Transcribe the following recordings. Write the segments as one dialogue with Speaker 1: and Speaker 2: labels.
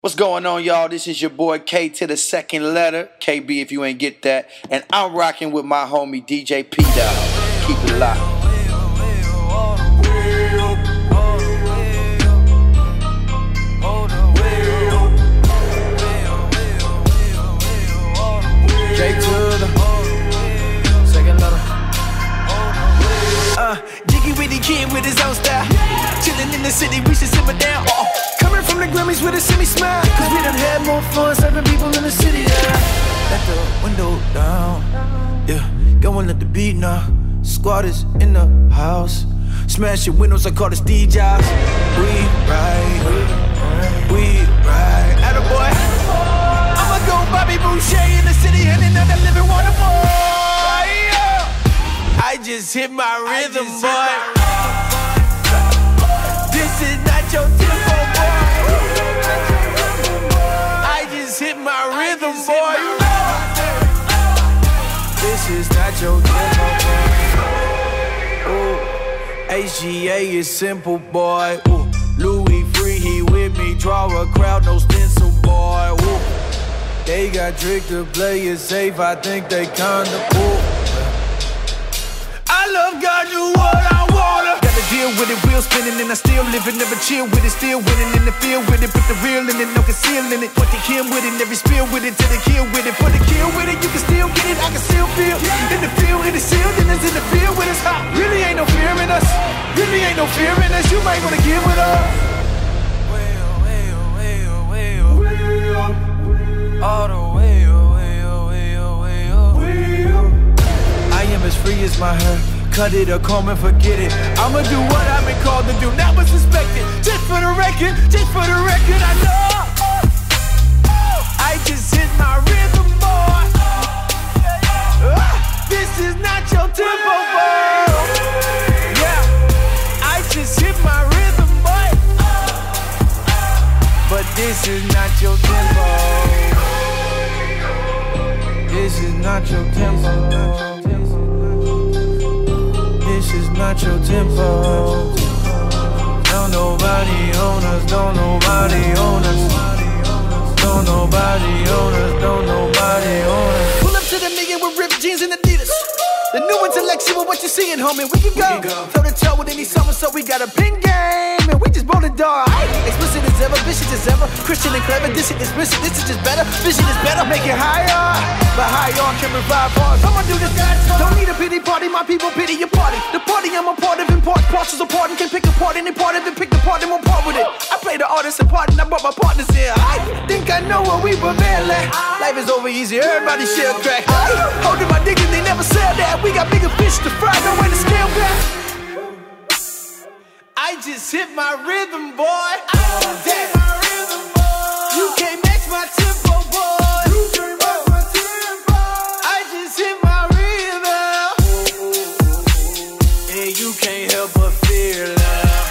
Speaker 1: What's going on, y'all? This is your boy K to the second letter, KB if you ain't get that. And I'm rocking with my homie DJ P Dog. Keep it locked.
Speaker 2: J to the second letter. Jiggy with the kid with his own style. Chillin' in the city, we should simmer down. Coming from the Grammys with a semi-smile. Cause we done had more fun serving people in the city, yeah. Let the window down, yeah. Go and let the beat now. Squad is in the house. Smash your windows, I call it Steve Jobs. We ride. Attaboy. I'ma go Bobby Boucher in the city and another living water boy. I just hit my rhythm, boy. This is not your tempo, boy. I just hit my rhythm, boy. This is not your tempo, boy. Ooh, HGA is simple, boy. Ooh, Louis free, he with me. Draw a crowd, no stencil, boy. Ooh, they got tricked to play it safe. I think they kinda cool. I love God, do what I wanna. Gotta deal with it, wheel spinning, and I still living. Never chill with it, still winning in the field with it. Put the real in it, no concealing it. Put the kill with it, every spill with it, till the kill with it. Put the kill with it, you can still get it, I can still feel. In the field, in the sealed, and it's in the field with us. Really ain't no fear in us. Really ain't no fear in us. You might wanna give it up. All the way. I am as free as my hair. Cut it or comb and forget it. I'ma do what I've been called to do, not what's expected. Just for the record, I know I just hit my rhythm, boy. This is not your tempo, boy. Yeah, I just hit my rhythm, boy. But this is not your tempo. This is not your tempo. This is not your tempo. Don't nobody own us. Don't nobody own us. Don't nobody own us. Don't nobody own us. Pull up to the million with ripped jeans and Adidas. The new intellectual, what you seeing, homie? We can go toe to toe with any summer, so we got a pin game, and we just roll the door. Explicit as ever, vicious as ever, Christian and clever. This shit is missing, this is just better. Vision is better, make it higher. But higher can revive bars. I'ma do this. Don't need a pity party, my people pity your party. The party I'm a part of, import parcels apart and can pick apart any part of it, pick the part and won't part with it. I play the artist and part and I brought my partners in. I think I know what we prevail at. Life is over easy, everybody share crack. Holding my dick and they never said that. We got bigger fish to fry, no way to scale back. I just hit my rhythm, boy. You can't match my tempo, boy. I just hit my rhythm. And you can't help but feel love.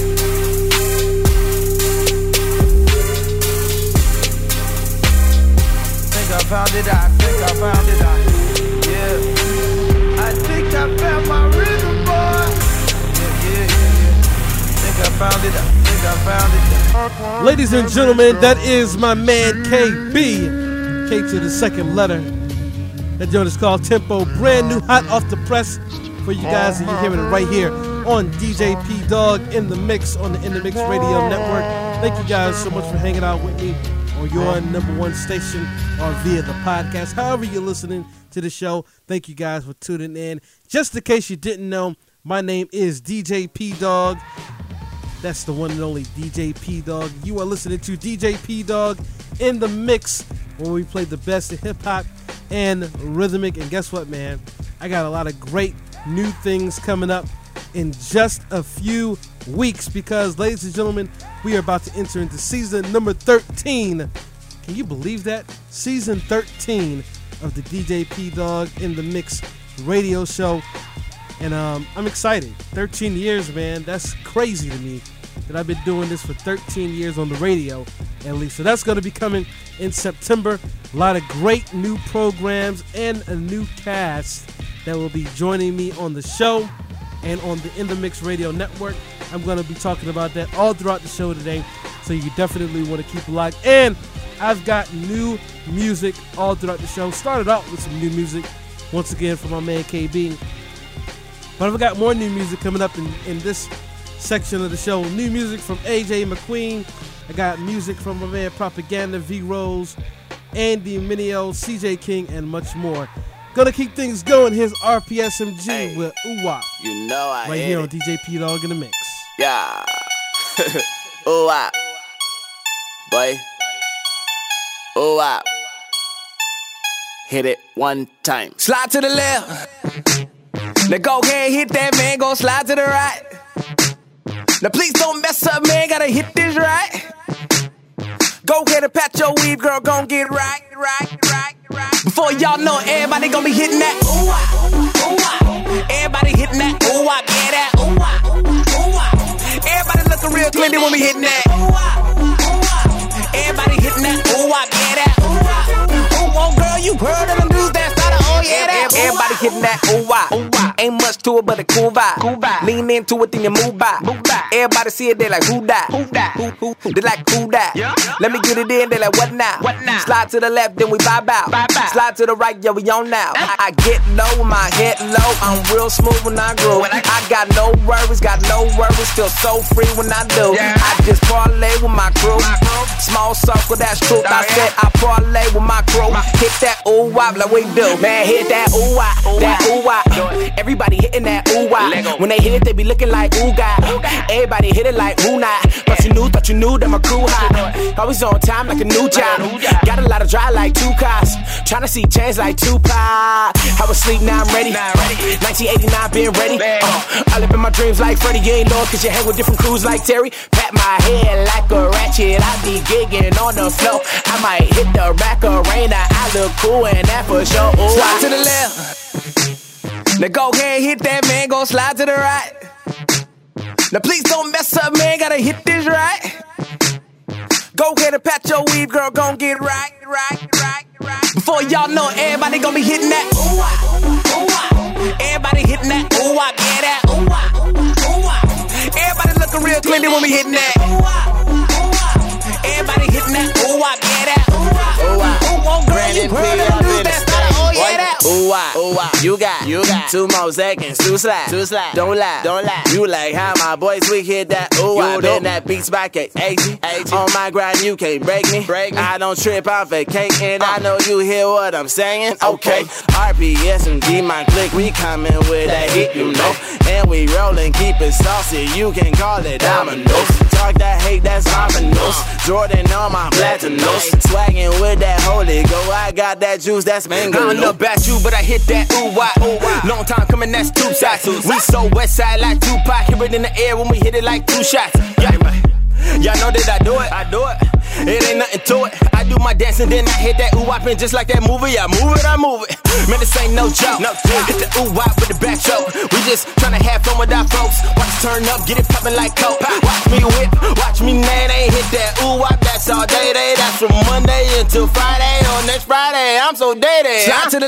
Speaker 2: Think I found it, I think I found it, yeah. I think I found my rhythm, boy. Yeah. Think I found it, I think I found it.
Speaker 3: Ladies and gentlemen, that is my man KB. K to the second letter. That joint is called Tempo. Brand new, hot off the press for you guys, and you're hearing it right here on DJ P Dog in the Mix on the In the Mix Radio Network. Thank you guys so much for hanging out with me on your number one station or via the podcast. However you're listening to the show, thank you guys for tuning in. Just in case you didn't know, my name is DJ P Dog. That's the one and only DJ P Dog. You are listening to DJ P Dog in the Mix, where we play the best of hip-hop and rhythmic. And guess what, man? I got a lot of great new things coming up in just a few weeks because, ladies and gentlemen, we are about to enter into season number 13. Can you believe that? Season 13 of the DJ P Dog in the Mix radio show. And I'm excited. 13 years, man. That's crazy to me that I've been doing this for 13 years on the radio, at least. So that's going to be coming in September. A lot of great new programs and a new cast that will be joining me on the show and on the In the Mix Radio Network. I'm going to be talking about that all throughout the show today. So you definitely want to keep it locked. And I've got new music all throughout the show. Started out with some new music, once again, from my man KB. But I've got more new music coming up in this section of the show. New music from AJ McQueen. I got music from my man Propaganda, V-Rose, Andy Mineo, CJ King, and much more. Gonna keep things going. Here's RPSMG with Ooh-Wop.
Speaker 4: You know I
Speaker 3: right here on DJ P-Dog in the mix.
Speaker 4: Yeah. Ooh-Wop. Boy. Ooh-Wop. Hit it one time. Slide to the left. Now go ahead and hit that, man. Go slide to the right. Now please don't mess up, man. Gotta hit this right. Go ahead and pat your weave, girl. Gon' get right. Before y'all know, everybody gon' be hitting that ooh-wop, ooh-wop. Everybody hitting that ooh-wop, yeah, that ooh-wop, ooh-wop. Everybody looking real clean, they when we hitting that ooh-wop, ooh-wop. Everybody hitting that ooh-wop, yeah, that ooh-wop. Oh, girl, you heard of them dudes that started, oh, yeah, that ooh-wop. Everybody hitting that ooh-wop, ooh-wop. Ain't much to it but a cool vibe. Lean into it, then you move by. Everybody see it, they like, who that? Who? They like, who that? Yeah. Let me get it in, they like, what now? Slide to the left, then we vibe out. Slide to the right, yeah, we on now. I get low with my head low. I'm real smooth when I groove. I got no worries, feel so free when I do. I just parlay with my crew. Small circle, that's truth. I said I parlay with my crew. Hit that ooh-wop like we do. Man, hit that ooh-wop, that ooh-wop. Everybody hitting that ooh-wop. When they hit it, they be looking like ooh-god. Everybody hit it like ooh not. But you knew, thought you knew that my crew hot. Always on time like a new job. Got a lot of dry like 2 cars. Tryna see change like Tupac. I was asleep, now I'm ready. 1989, been ready. I live in my dreams like Freddie. You ain't know cause you hang with different crews like Terry. Pat my head like a ratchet. I be gigging on the floor. I might hit the rack arena. I look cool and that for sure. Ooh, slide to the left. Now go ahead and hit that, man. Go slide to the right. Now please don't mess up, man. Gotta hit this right. Go ahead and pat your weave, girl. Gon' get right. Before y'all know, everybody gon' be hitting that ooh-wop, ooh-wop. Everybody hitting that ooh-wop, yeah, that ooh-wop, ooh-wop. Everybody looking real clean when we hitting that ooh-wop, ooh-wop. Everybody hitting that ooh-wop, yeah, that ooh-wop, ooh-wop. Girl, you heard of them dudes that started, oh yeah, that ooh-wop. You got 2 more seconds to slide. Don't lie. You like how my boys we hit that ooh-wop. Been that beats back at 80. On my grind, you can't break me. I don't trip, I'm vacating. I know you hear what I'm saying. Okay. RPS and G my click, we coming with that heat, you know. And we rollin', keep it saucy. You can call it dominoes. Talk that hate, that's ominous. Jordan on my platinos. Swaggin' with that holy go. I got that juice, that's mango. I don't know about you, but I hit that ooh-wop. Long time coming, that's 2 shots. We so west side like Tupac. Hear it in the air when we hit it like 2 shots. Y'all know that I do it. It ain't nothing to it. I do my dance and then I hit that ooh-wop and just like that movie, I move it. Man, this ain't no joke. Hit the ooh-wop with the back choke. We just tryna have fun with our folks. Watch us turn up, get it poppin' like coke. Watch me whip, watch me nay. They hit that ooh-wop, that's all day. That's from Monday until Friday. On next Friday, I'm so day. Slide to the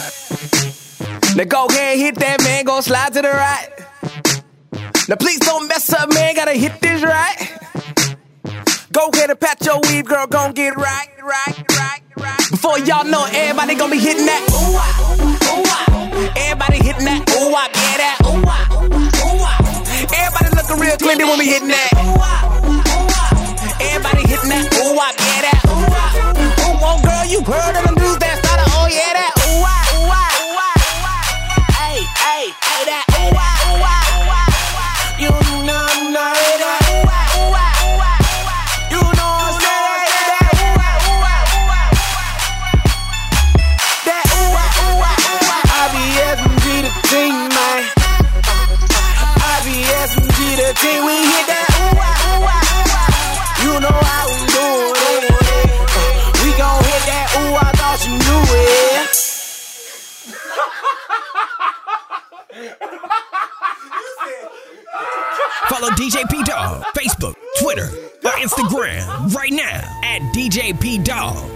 Speaker 4: left. Now go ahead and hit that, man. Go slide to the right. Now please don't mess up, man. Gotta hit this right. Go ahead and pat your weave, girl. Gon' get right. Before y'all know, everybody gon' be hitting that ooh-wop, ooh-wop. Everybody hitting that ooh-wop, yeah, that ooh-wop, ooh-wop. Everybody looking real clean when we hitting that ooh-wop, ooh-wop. Everybody hitting that ooh-wop, yeah, that ooh-wop. Oh, girl, you heard of them dudes that started, oh yeah, that ooh-wop, ooh-wop, ooh-wop. Hey, that ooh-wop, ooh-wop. You know that ooh-wop, ooh-wop. You know I'm saying that ooh-wop, ooh-wop. That ooh-wop, ooh-wop, ooh-wop. RBSMG the team, man. RBSMG the team, we hit that ooh-wop, ooh-wop, ooh-wop. You know how we do it. We gon' hit that ooh-wop, thought you knew it.
Speaker 5: Follow DJ P-Dog, Facebook, Twitter, or Instagram right now at DJ P-Dog.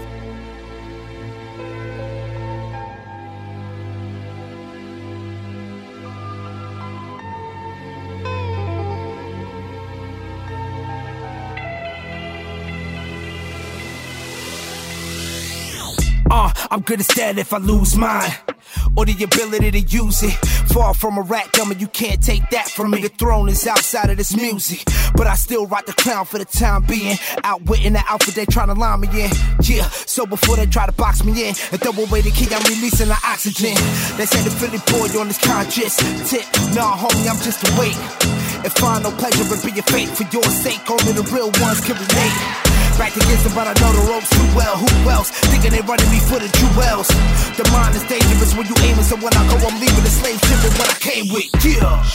Speaker 6: I'm good instead if I lose mine, or the ability to use it. Far from a rat dummy, you can't take that from me. The throne is outside of this music, but I still rock the clown for the time being. Outwitting the outfit they tryna line me in. Yeah, so before they try to box me in and double away the key, I'm releasing the oxygen. They say the Philly boy on this conscious tip. Nah, homie, I'm just a weight. And find no pleasure in being fake. For your sake, only the real ones can relate. Back against them, but I know the ropes too well. Who else? Thinking they running me for the jewels. The mind is dangerous when you aiming, so when I go, I'm leaving the slave ship with what I came with. Yeah.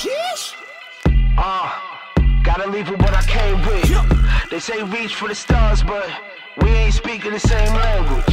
Speaker 7: Gotta leave with what I came with. They say reach for the stars, but we ain't speaking the same language.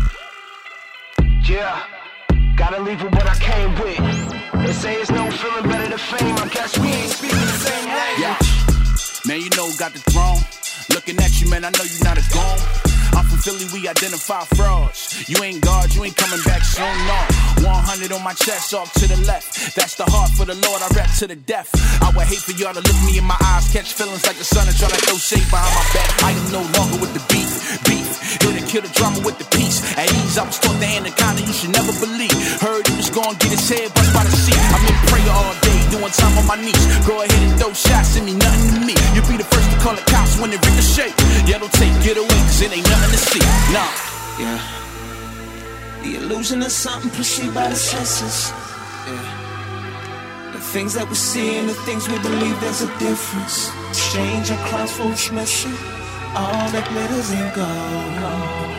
Speaker 7: Yeah. Gotta leave with what I came with. They say it's no feeling better than fame. I guess we ain't speaking the same language.
Speaker 8: Yeah. Man, you know, got the throne. Looking at you, man, I know you're not a gone. I'm from Philly, we identify frauds. You ain't God, you ain't coming back soon, no. 100 on my chest, off to the left. That's the heart for the Lord, I rap to the death. I would hate for y'all to look me in my eyes, catch feelings like the sun and try to throw shade behind my back. I am no longer with the beef. Here to kill the drama with the peace. At ease, I was taught the anaconda, you should never believe. Heard he was gonna get his head bust by the seat. I'm in prayer all day, doing time on my knees. Go ahead and throw shots, it mean nothing to me. You'll be the first to call the cops when it ricochet. Yeah, don't take, get away, cause it ain't nothing to see. Nah.
Speaker 9: Yeah. The illusion of something perceived by the senses. Yeah. The things that we see and the things we believe, there's a difference. Change across folks missing. All that glitters ain't gold.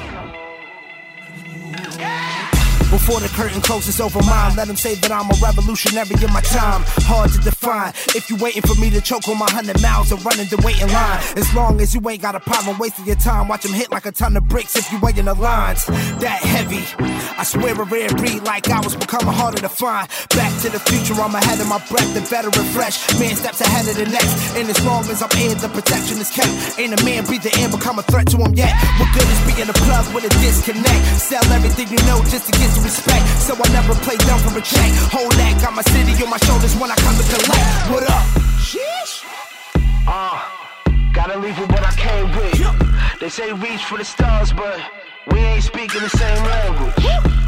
Speaker 6: Before the curtain closes over mine, let them say that I'm a revolutionary in my time. Hard to define. If you waiting for me to choke on my 100 miles of running the waiting line, as long as you ain't got a problem wasting your time, watch them hit like a ton of bricks if you weighing the lines. That heavy, I swear a rare breed like I was becoming harder to find. Back to the future, I'm ahead of my breath, the veteran fresh. Man steps ahead of the next, and as long as I'm in, the protection is kept. Ain't a man breathe the air, become a threat to him yet. What good is being a plug with a disconnect? Sell everything you know just to get some respect, so I never play dumb for a check. Whole that, got my city on my shoulders when I come to collect. What up? Sheesh.
Speaker 7: Gotta leave with what I came with. They say reach for the stars, but we ain't speaking the same language.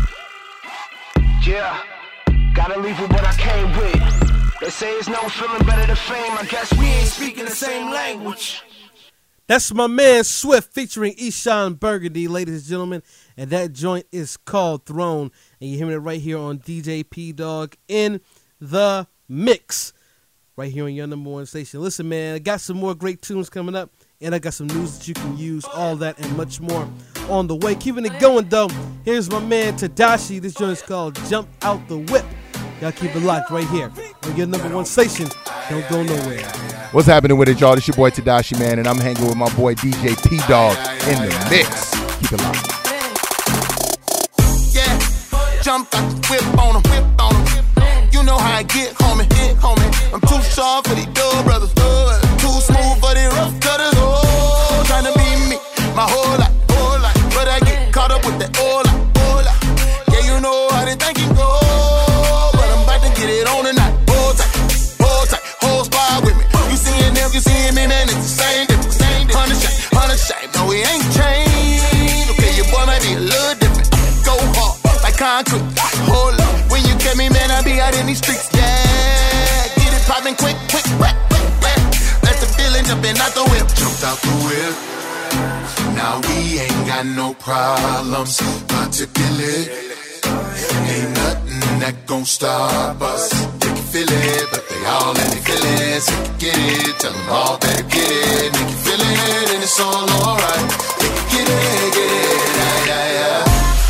Speaker 7: Yeah. Gotta leave with what I came with. They say it's no feeling better than fame. I guess we ain't speaking the same language.
Speaker 3: That's my man Swift featuring Eshawn Burgundy, ladies and gentlemen. And that joint is called Throne. And you're hearing it right here on DJ P Dog in the mix. Right here on your number one station. Listen, man, I got some more great tunes coming up. And I got some news that you can use. All that and much more on the way. Keeping it going, though. Here's my man Tadashi. This joint is called Jump Out the Whip. Y'all keep it locked right here on your number one station. Don't go nowhere.
Speaker 10: What's happening with it, y'all? This your boy Tadashi, man, and I'm hanging with my boy DJ P Dog in the mix. Keep it locked.
Speaker 11: Yeah, jump out the whip on him. You know how I get, homie. I'm too sharp for these dub brothers. Too smooth for these rough cutters. Oh, trying to be me my whole life. But I get caught up with that old life. Yeah, you know how they think it go. But I'm about to get it on tonight. Hold tight, whole squad with me. You seeing me, man, it's the same difference. 100 shame, no, we ain't changed. Okay, your boy might be a little different. Go hard, like concrete. Hold up, when you get me, man, I be out in these streets. Yeah, get it poppin' quick. That's the feeling, jumping out the whip. Jumped out the whip. Now we ain't got no problems, particularly. Ain't nothing that gon' stop us. They can feel it, but they all in their feelings. They can get it, tell them all better get it. They can feel it, and it's all alright. They can get it, yeah.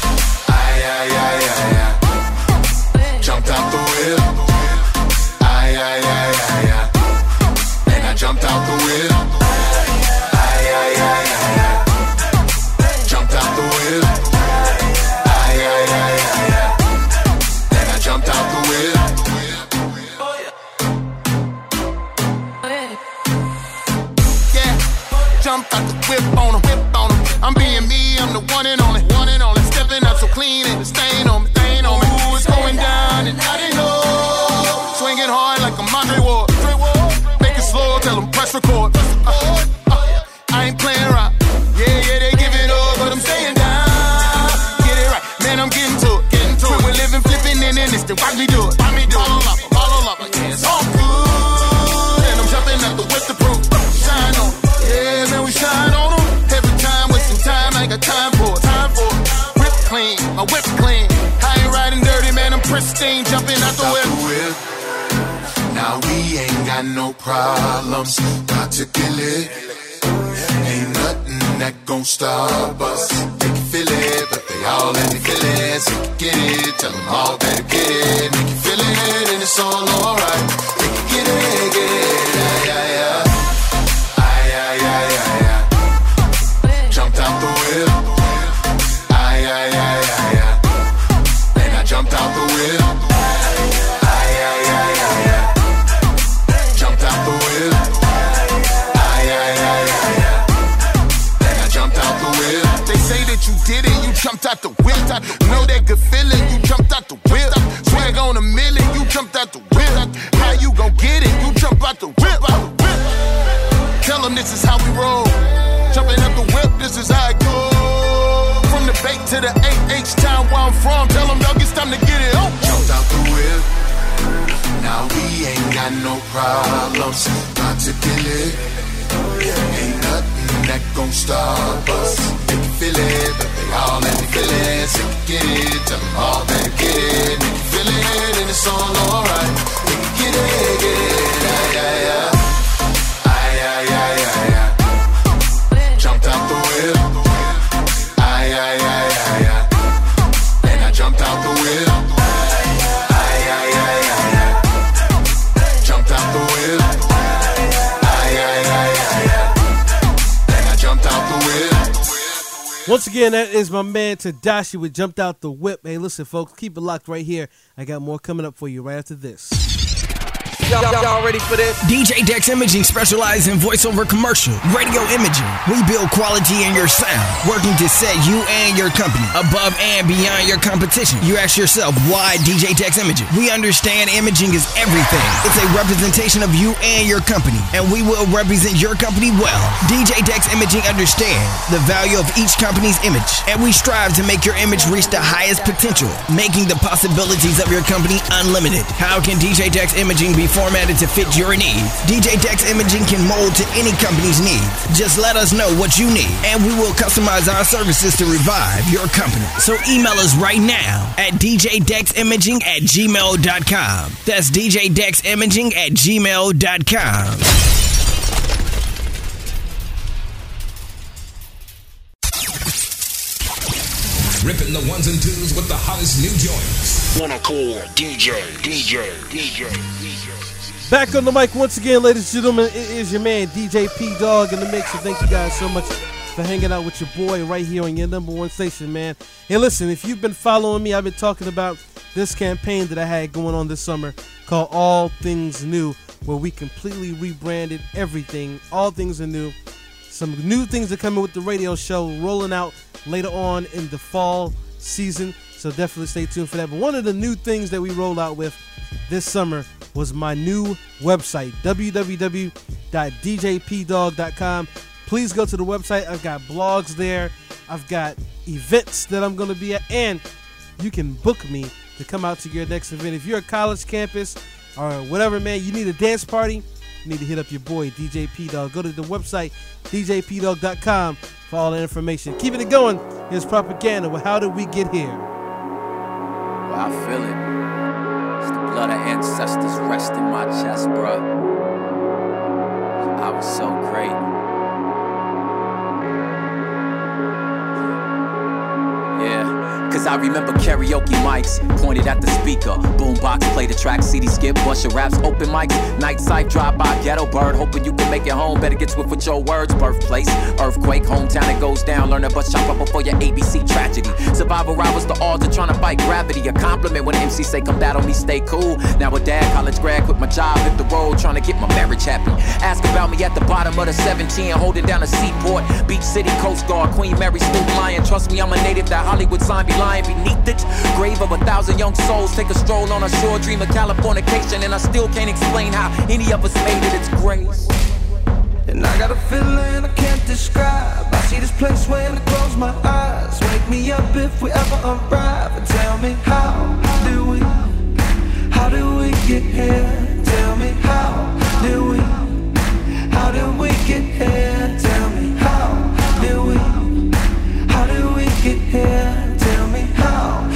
Speaker 11: Jumped out the whip. And I jumped out the whip. Jumped out the whip. And I jumped out the whip. Yeah, jumped out the whip on him. attention, watch me do it. Ball up, yeah, it's all good. And I'm jumping out the whip to prove. Shine on 'em. Yeah, man, we shine on 'em. Every time, wasting time, I ain't got time for it. Whip clean, my whip clean. I ain't riding dirty, man, I'm pristine. Jumping out the whip. Now we ain't got no problems. Got to kill it. Ain't nothing that gon' stop us. They can feel it, but they all let me feel it. So you get it, tell them all better get it. Make you feel it, and it's all alright. They can get it, yeah. Jumped out the whip. And I jumped out the whip. Jumped out the whip. And I jumped out the whip. They say that you did it, you jumped out the whip. Know that good feeling, you jumped out the whip. Swag on a million, you jumped out the whip. How you gon' get it? You jump out the whip. Tell them this is how we roll. Jumping up the whip, this is how it goes. From the bait to the 8H town where I'm from. Tell them, dog, it's time to get it on. Jumped out the whip. Now we ain't got no problems. Got to kill it. Ain't nothing that gon' stop us. They can feel it, but they all let me feel it. So you get it, tell them all better get it. They can feel it, and it's all alright. They can get it, yeah. Jumped out the whip. And I jumped out the whip. Jumped out the whip. And I jumped out the whip.
Speaker 3: Once again, that is my man Tadashi with Jumped Out the Whip. Hey, listen, folks, keep it locked right here. I got more coming up for you right after this.
Speaker 5: Y'all ready for this? DJ Dex Imaging specializes in voiceover commercial, radio imaging. We build quality in your sound, working to set you and your company above and beyond your competition. You ask yourself, why DJ Dex Imaging? We understand imaging is everything. It's a representation of you and your company, and we will represent your company well. DJ Dex Imaging understands the value of each company's image, and we strive to make your image reach the highest potential, making the possibilities of your company unlimited. How can DJ Dex Imaging be formatted to fit your needs? DJ Dex Imaging can mold to any company's needs. Just let us know what you need, and we will customize our services to revive your company. So email us right now at djdeximaging@gmail.com. That's djdeximaging@gmail.com. Ripping the ones and twos with the hottest new joints.
Speaker 7: Wanna call DJ.
Speaker 3: Back on the mic once again, ladies and gentlemen. It is your man DJ P Dog in the mix. So thank you guys so much for hanging out with your boy right here on your number one station, man. Hey, listen, if you've been following me, I've been talking about this campaign that I had going on this summer called All Things New, where we completely rebranded everything. All things are new. Some new things are coming with the radio show, rolling out later on in the fall season. So definitely stay tuned for that. But one of the new things that we rolled out with this summer was my new website, www.djpdog.com. Please go to the website. I've got blogs there. I've got events that I'm going to be at. And you can book me to come out to your next event. If you're a college campus or whatever, man, you need a dance party, you need to hit up your boy, DJ P Dog. Go to the website, djpdog.com, for all the information. Keeping it going, here's Propaganda with How Did We Get Here?
Speaker 12: Well, I feel it. It's the blood of ancestors rest in my chest, bruh. I was so great. Yeah. Cause I remember karaoke mics pointed at the speaker. Boombox, play the track, CD skip, bust your raps, open mics. Night sight, drive by, ghetto bird, hoping you can make it home. Better get swift with your words. Birthplace, earthquake, hometown, it goes down. Learn a bus chop up before your ABC tragedy. Survival rivals the odds of trying to fight gravity. A compliment when the MC say come down on me, stay cool. Now a dad, college grad, quit my job, hit the road, trying to get my marriage happy. Ask about me at the bottom of the 17, holding down a seaport. Beach City, Coast Guard, Queen Mary, Snoop Lion. Trust me, I'm a native, that Hollywood sign be lying beneath it. Grave of 1,000 young souls, take a stroll on a shore, dream of Californication, and I still can't explain how any of us made it. It's grace.
Speaker 2: And I got a feeling I can't describe. I see this place when I close my eyes. Wake me up if we ever arrive and tell me how do we get here? Tell me how did we get here? Tell me how did we get here? Tell me how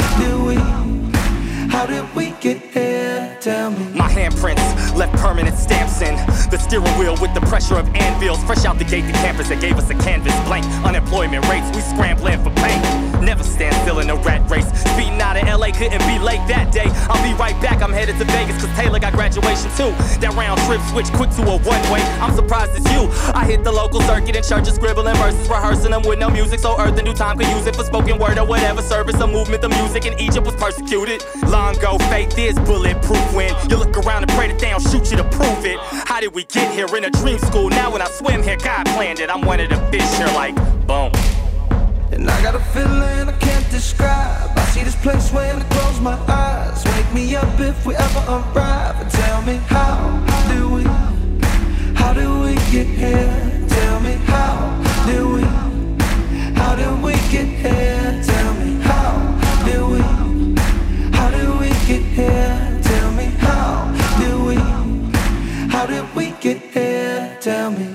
Speaker 2: did we get here? Tell me.
Speaker 13: My handprints left permanent stamps in the steering wheel with the pressure of anvils. Fresh out the gate, the campus that gave us a canvas blank. Unemployment rates, we scrambling for paint. Never stand still in a rat race. Speeding out of LA, couldn't be late that day. I'll be right back, I'm headed to Vegas cause Taylor got graduation too. That round trip switched quick to a one-way. I'm surprised it's you. I hit the local circuit in churches, scribbling verses, rehearsing them with no music. So Earth and New Time could use it for spoken word or whatever service. A movement, the music in Egypt was persecuted. Long ago, faith is bulletproof when you look around and pray that they don't shoot you to prove it. How did we get here in a dream school? Now when I swim here, God planned it. I'm one of the fish here like, boom.
Speaker 2: And I got a feeling I can't describe. I see this place when I close my eyes. Wake me up if we ever arrive. And tell me how do we get here? Tell me how did we get here? Tell me how did we get here? Tell me how did we get here? Tell me.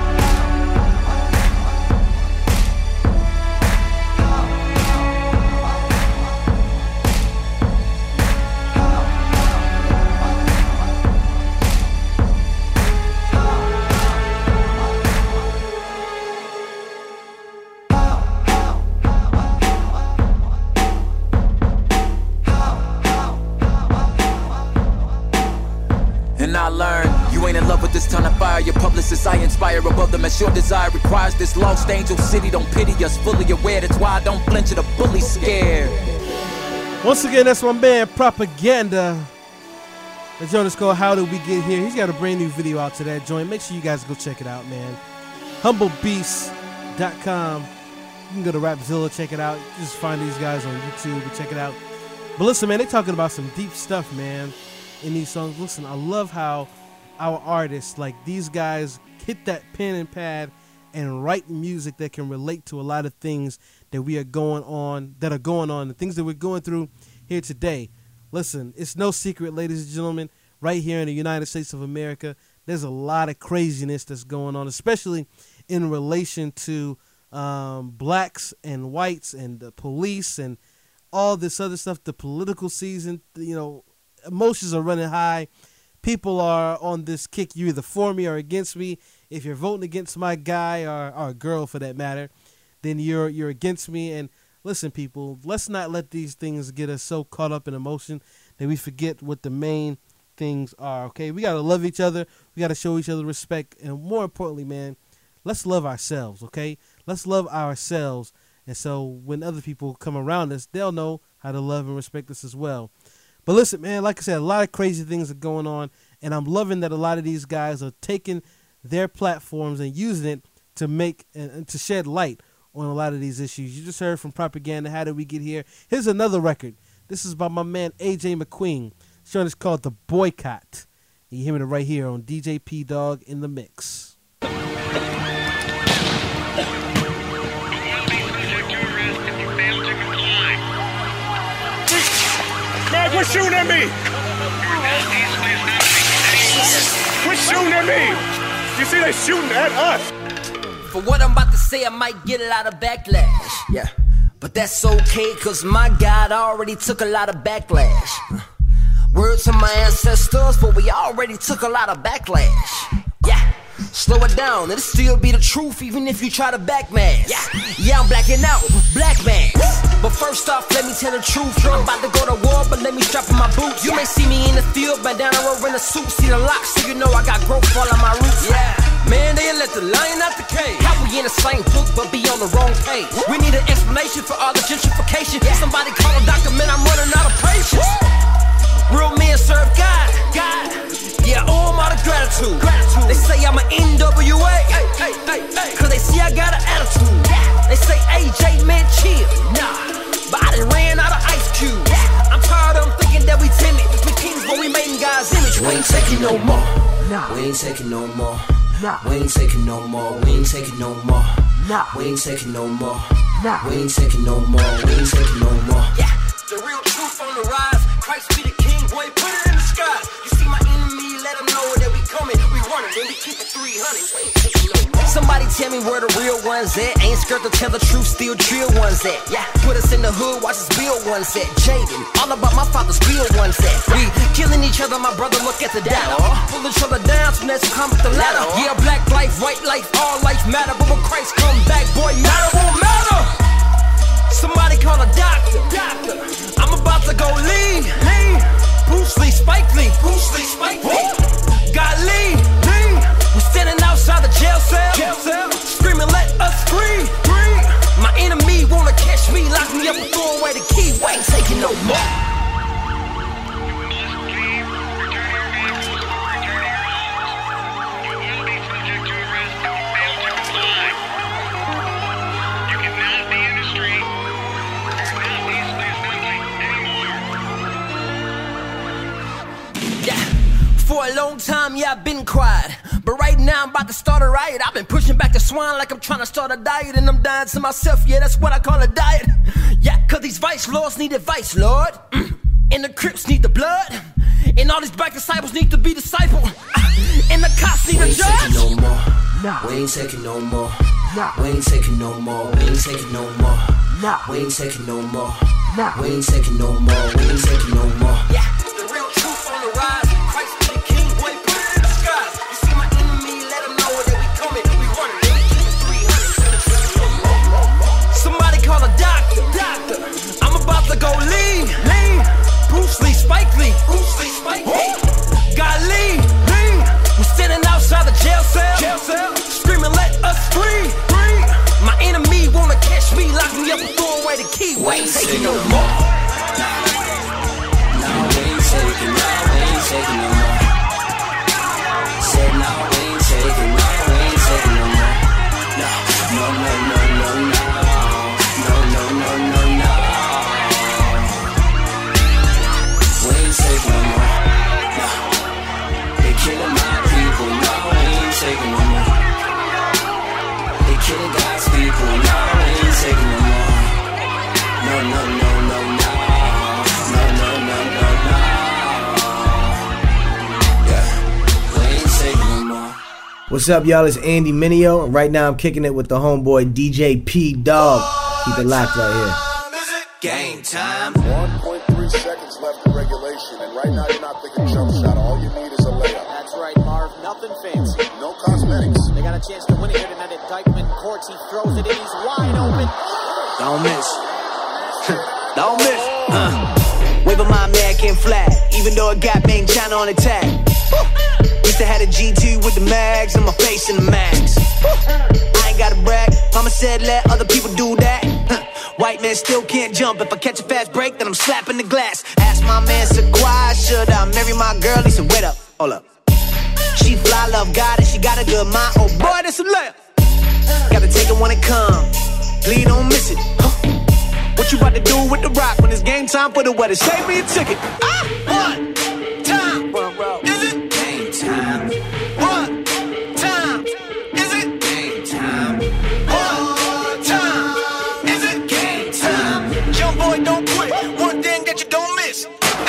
Speaker 12: This ton of fire, your publicist I inspire above them as your desire requires. This lost angel city don't pity us, fully aware. That's why I don't flinch at a bully scared.
Speaker 3: Once again, that's my man Propaganda. The joint is called How Did We Get Here? He's got a brand new video out to that joint. Make sure you guys go check it out, man. HumbleBeast.com. You can go to Rapzilla, check it out. Just find these guys on YouTube and check it out. But listen, man, they're talking about some deep stuff, man, in these songs. Listen, I love how our artists, like these guys, hit that pen and pad and write music that can relate to a lot of things that are going on, the things that we're going through here today. Listen, it's no secret, ladies and gentlemen, right here in the United States of America, there's a lot of craziness that's going on, especially in relation to blacks and whites and the police and all this other stuff, the political season. You know, emotions are running high. People are on this kick. You're either for me or against me. If you're voting against my guy or girl, for that matter, then you're against me. And listen, people, let's not let these things get us so caught up in emotion that we forget what the main things are. Okay, we gotta love each other. We gotta show each other respect, and more importantly, man, let's love ourselves. Okay, let's love ourselves. And so when other people come around us, they'll know how to love and respect us as well. But listen, man, like I said, a lot of crazy things are going on, and I'm loving that a lot of these guys are taking their platforms and using it to make and to shed light on a lot of these issues. You just heard from Propaganda, How Did We Get Here? Here's another record. This is by my man AJ McQueen. This one is called The Boycott. You hear it right here on DJ P Dog in the Mix.
Speaker 14: Man, quit shooting at me! Quit shooting at me! You see they shooting at us!
Speaker 15: For what I'm about to say, I might get a lot of backlash. Yeah, but that's okay, cause my God already took a lot of backlash. Words to my ancestors, but we already took a lot of backlash. Yeah. Slow it down, it'll still be the truth even if you try to backmask. Yeah, I'm blacking out, black man. But first off, let me tell the truth. I'm about to go to war, but let me strap on my boots. You may see me in the field, bandana or in a suit. See the locks, so you know I got growth all on my roots. Yeah, man, they let the lion out the cage. How we in the same book, but be on the wrong page. We need an explanation for all the gentrification. Somebody call a doctor, man, I'm running out of patience. Real men serve God. Yeah, I owe them all the gratitude. They say I'm an NWA, cause they see I got an attitude. They say, AJ, man, chill. Nah, but I done ran out of ice cubes. I'm tired of them thinking that we timid. We kings, but we made in God's image.
Speaker 9: We ain't taking no more. We ain't taking no more. We ain't taking no more. We ain't taking no more. We ain't taking no more. We ain't taking no more. We ain't taking no more.
Speaker 15: Yeah, the real truth on the rise. Christ be the king, boy, put it in the skies. You running, then we keep it 300. Somebody tell me where the real ones at. Ain't scared to tell the truth, still drill ones at. Yeah, put us in the hood, watch us build ones at. Jaden, all about my father's bill ones at. We killing each other, my brother, look at the data. Pull each other down, so let's come up the ladder. Yeah, black life, white life, all life matter. But when Christ come back, boy, matter won't matter. Somebody call a doctor. I'm about to go lean. Bruce Lee, Spike Lee. Got lean. We're standing outside the jail cell. Screaming, let us free. My enemy wanna catch me, lock me up and throw away the key. We ain't taking no more. For a long time, yeah, I've been quiet. But right now, I'm about to start a riot. I've been pushing back the swine like I'm trying to start a diet. And I'm dying to myself, yeah, that's what I call a diet. Yeah, cause these vice lords need advice, Lord. And the Crips need the blood. And all these black disciples need to be discipled. And the cops need a judge.
Speaker 9: No more. Nah. We ain't taking no more. Nah. We ain't taking no more. We ain't taking no more. Nah. We ain't taking no more. Nah. We ain't taking no more. We ain't taking no more.
Speaker 15: Yeah, the real truth on the rise. Christ be the king, boy, put it in the skies. You see my enemy, let them know that we coming. We running, they keep it 300. Somebody call a doctor. I'm about to go lean. Bruce Lee, Spike Lee. Got lean. We're standing outside the jail cell. Screaming, let us free. My enemy wanna catch me, lock me up and throw away the key. We ain't taking no more.
Speaker 9: No, we ain't taking no more. Said no, we ain't taking no more. No. We ain't taking no more. No. They killing my people. No, we ain't taking no more. They killing God's people. No, we ain't taking no more. No.
Speaker 16: What's up, y'all? It's Andy Mineo, and right now I'm kicking it with the homeboy DJ P Dog. Keep it locked right here.
Speaker 9: Game time.
Speaker 17: 1.3 seconds left in regulation, and right now you're not thinking jump shot. All you need is a layup.
Speaker 18: That's right, Marv. Nothing fancy.
Speaker 17: No cosmetics.
Speaker 18: They got a chance to win it here tonight at Dykeman Courts. He throws it in. He's wide open.
Speaker 4: Don't miss. Don't miss. Waving my American flag, even though it got Bang China on the tag. Used to have a G2 with the mags and my face in the mags. I ain't gotta brag. Mama said let other people do that. White man still can't jump. If I catch a fast break, then I'm slapping the glass. Asked my man Sequoia, should I marry my girl? He said, wait up, hold up. She fly, love God, and she got a good mind. Oh boy, that's a layup. Gotta take it when it comes. Please don't miss it. What you about to do with the rock when it's game time for the weather? Save me a ticket. One time. Is it
Speaker 9: game time?
Speaker 4: One time. Is it
Speaker 9: game time?
Speaker 4: One time. Is it game time? Young boy, don't quit. One thing that you don't miss.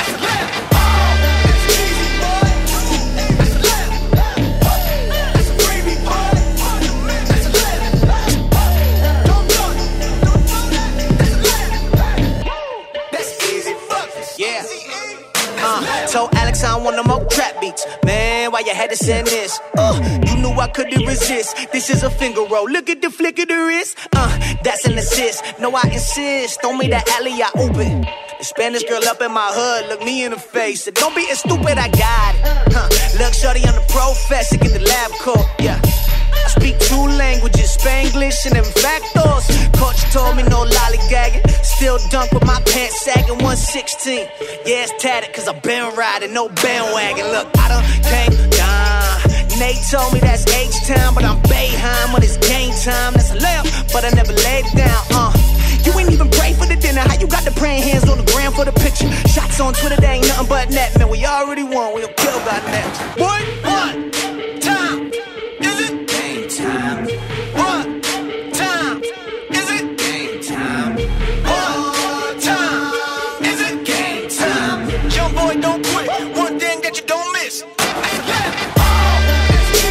Speaker 4: Told Alex I don't want no more trap beats. Man, why you had to send this? You knew I couldn't resist. This is a finger roll. Look at the flick of the wrist. That's an assist. No, I insist. Throw me that alley, I open. The Spanish girl up in my hood, look me in the face. Said, don't be as stupid, I got it. Look, shorty on the professor, get the lab coat. Yeah. I speak 2 languages, Spanglish and them factors. Coach told me no lollygagging. Still dunk with my pants sagging 116. Yeah, it's tatted cause I've been riding, no bandwagon. Look, I done came down. Nate told me that's H-Town, but I'm Bayheim when it's game time. That's a layup, but I never laid down. You ain't even pray for the dinner. How you got the praying hands on the ground for the picture? Shots on Twitter, they ain't nothing but net. Man, we already won, we'll kill that net. One time.
Speaker 9: Time.
Speaker 4: One time. Is it
Speaker 9: game time?
Speaker 4: One time. Is it game time? Young boy, don't quit. One thing that you don't miss.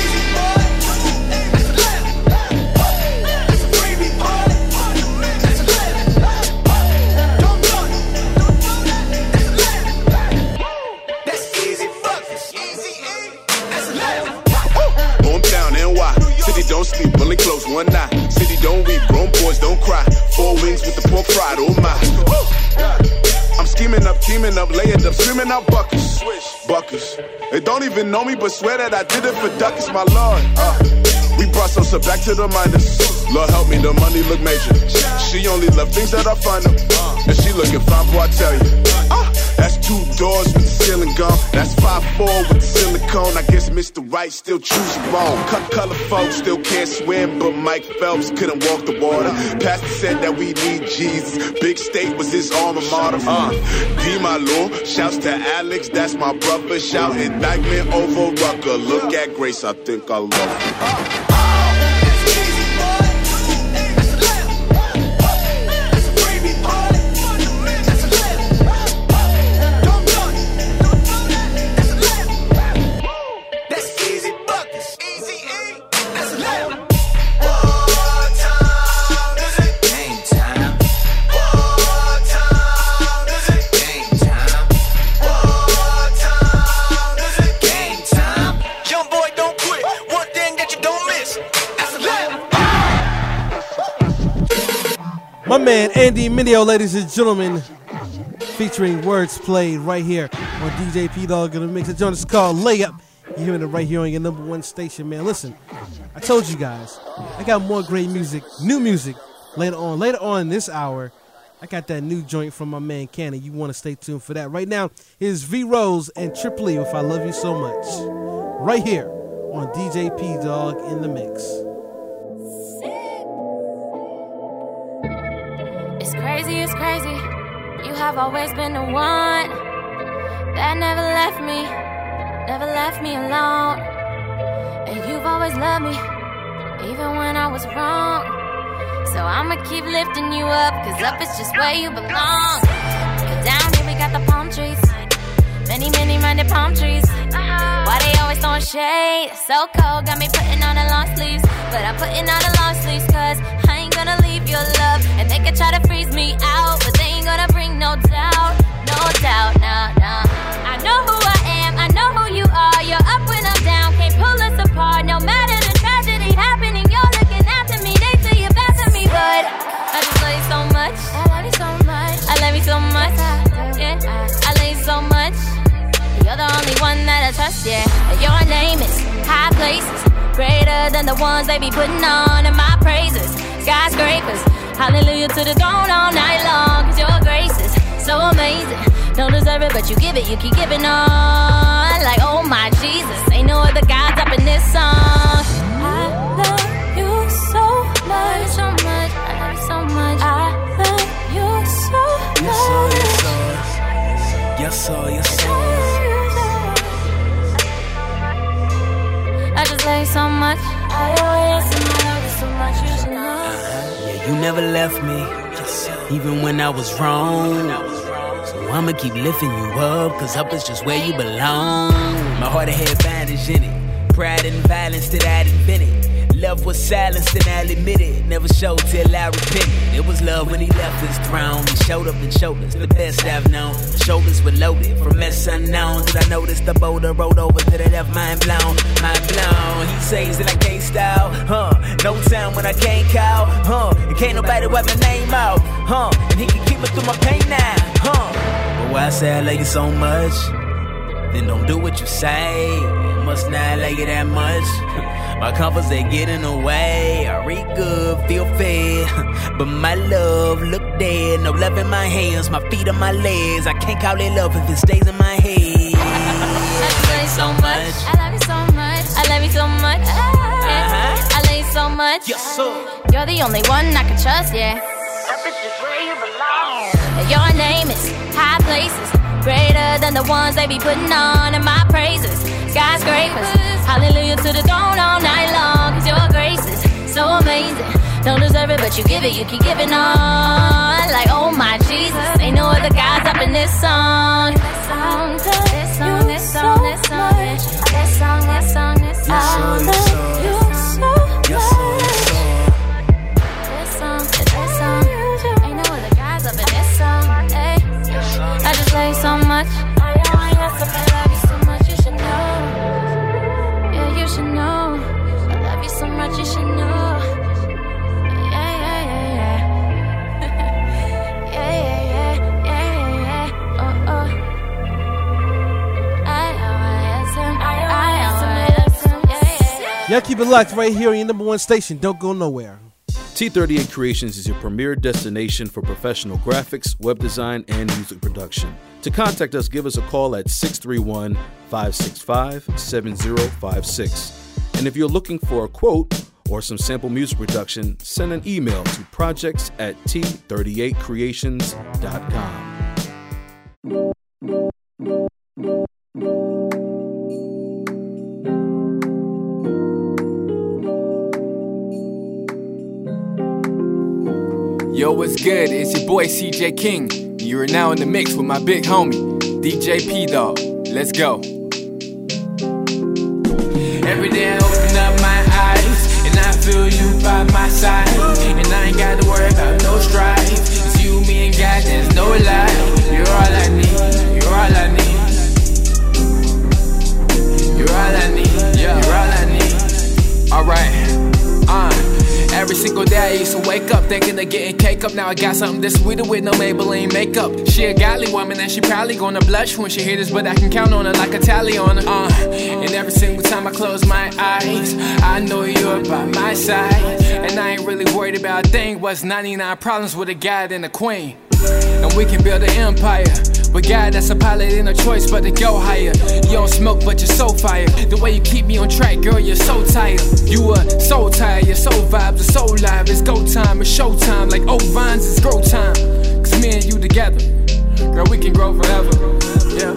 Speaker 19: face with the pork fried, oh my. I'm scheming up, teaming up, laying up, screaming out buckets. Buckets. They don't even know me, but swear that I did it for ducats, my lord. We brought Sosa back to the minors. Lord help me, the money look major. She only love things that are fun, and she looking fine, boy, I tell you. That's 2 doors with the ceiling gone. That's 5'4" with the silicone. I guess Mr. Right still choosing wrong. Cut color folks still can't swim, but Mike Phelps couldn't walk the water. Pastor said that we need Jesus. Big State was his alma mater. D my Lord, shouts to Alex, that's my brother. Shout indictment over Rucker. Look at Grace, I think I love her.
Speaker 3: My man Andy Mineo, ladies and gentlemen, featuring words played right here on DJ P Dog in the mix. The joint is called Layup. You're hearing it right here on your #1 station, man. Listen, I told you guys, I got more great music, new music later on. Later on this hour, I got that new joint from my man Cannon. You want to stay tuned for that. Right now, here's V Rose and Triple E with I Love You So Much. Right here on DJ P Dog in the mix.
Speaker 20: It's crazy. You have always been the one that never left me alone. And you've always loved me, even when I was wrong. So I'ma keep lifting you up, cause up is just where you belong. Cause down here we got the palm trees, many minded palm trees. Why they always throwing shade? It's so cold, got me putting on the long sleeves. But I'm putting on the long sleeves cause I ain't gonna leave your love. And they can try to freeze me out, but they ain't gonna bring no doubt, nah. I know who I am, I know who you are. You're up when I'm down, can't pull us apart. No matter the tragedy happening, you're looking after me. They say you're bad for me, but I just love you so much. I love you so much. I love you so much. Yeah, I love you so much. You're the only one that I trust, yeah. Your name is high places, greater than the ones they be putting on in my praises. Skyscrapers, hallelujah to the throne all night long. Cause your grace is so amazing. Don't deserve it, but you give it, you keep giving on. Like, oh my Jesus, ain't no other gods up in this song. I love you so much, so much. I love you so much. I love you so much.
Speaker 6: Yes, sir.
Speaker 20: I just love you so much. I love you so much. You should know.
Speaker 6: Yeah, you never left me, even when I was wrong. So I'ma keep lifting you up, cause up is just where you belong. My heart had bandage in it, pride and violence that I'd invented. Love was silenced and I'll admit it. Never showed till I repented. It was love when he left his throne. He showed up and showed us the best I've known. Shoulders were loaded from mess unknown. Did I notice the boulder rolled over to the left, mind blown, mind blown. He says that I can't style, no time when I can't call, and can't nobody wipe my name out, and he can keep me through my pain now, But why I say I love you so much, then don't do what you say. Must not like it that much. My comforts, they get in the way. I read good, feel fed, but my love look dead. No love in my hands, my feet on my legs. I can't call it love if it stays in my head.
Speaker 20: I love you so much. I love you so much. I love you so much. I love you so much.
Speaker 6: Yes, sir.
Speaker 20: You're the only one I can trust, yeah. That bitch is where you belong. Your name is high places, greater than the ones they be putting on in my praises. Skyscrapers, hallelujah to the throne all night long. Cause your grace is so amazing. Don't deserve it, but you give it, you keep giving on. Like, oh my Jesus, ain't no other gods up in this song. This song, this song, this song, this song, this song, this song, this song. I love you so much. This song, this song. Ain't no other gods up in this song. Hey, I just love you so much. I love you so much, you should know. Yeah, you should know. I love you so much, you should know. Yeah.
Speaker 3: Y'all keep it locked right here on your number one station. Don't go nowhere.
Speaker 21: T38 Creations is your premier destination for professional graphics, web design, and music production. To contact us, give us a call at 631-565-7056. And if you're looking for a quote or some sample music production, send an email to projects@t38creations.com.
Speaker 22: Yo, what's good? It's your boy CJ King. You are now in the mix with my big homie, DJ P Dog. Let's go.
Speaker 9: Every day I open up my eyes, and I feel you by my side. And I ain't got to worry about no strife. It's you, me, and God, there's no lie. You're all I need, you're all I need. You're all I need, you're all I need.
Speaker 22: Alright, every single day I used to wake up thinking of getting cake up. Now I got something that's sweeter with no Maybelline makeup. She a godly woman and she probably gonna blush when she hear this, but I can count on her like a tally on her. And every single time I close my eyes, I know you're by my side. And I ain't really worried about a thing. What's 99 problems with a guy and a queen? And we can build an empire. But God, that's a pilot and a choice, but to go higher. You don't smoke, but you're so fire. The way you keep me on track, girl, you're so tired. You are so tired, your soul vibes are so live. It's go time, it's show time. Like old vines, it's grow time. Cause me and you together, girl, we can grow forever. Yeah.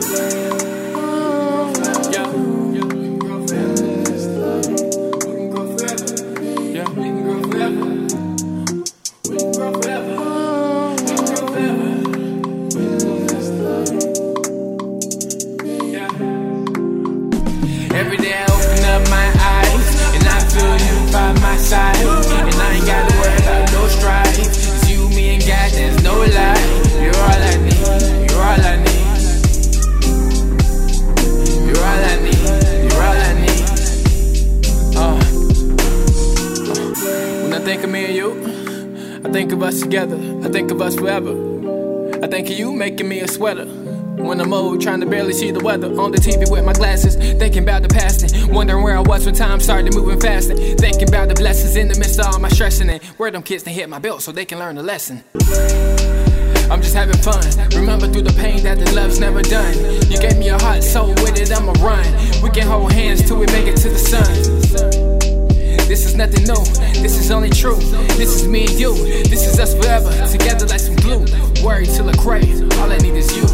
Speaker 22: Yeah. We can grow forever. Yeah, we can grow forever. We can grow forever.
Speaker 9: Every day I open up my eyes, and I feel you by my side. And I ain't got to worry about no strife. It's you, me, and God, there's no lie. You're all I need, you're all I need. You're all I need, you're all I need.
Speaker 22: When I think of me and you, I think of us together. I think of us forever. I think of you making me a sweater. When I'm old, trying to barely see the weather. On the TV with my glasses, thinking about the past and wondering where I was when time started moving faster. Thinking about the blessings in the midst of all my stressing and where them kids to hit my belt so they can learn a lesson. I'm just having fun. Remember through the pain that the love's never done. You gave me a heart, so with it I'ma run. We can hold hands till we make it to the sun. This is nothing new, this is only true. This is me and you, this is us forever. Together like some glue, worried till I crave. All I need is you.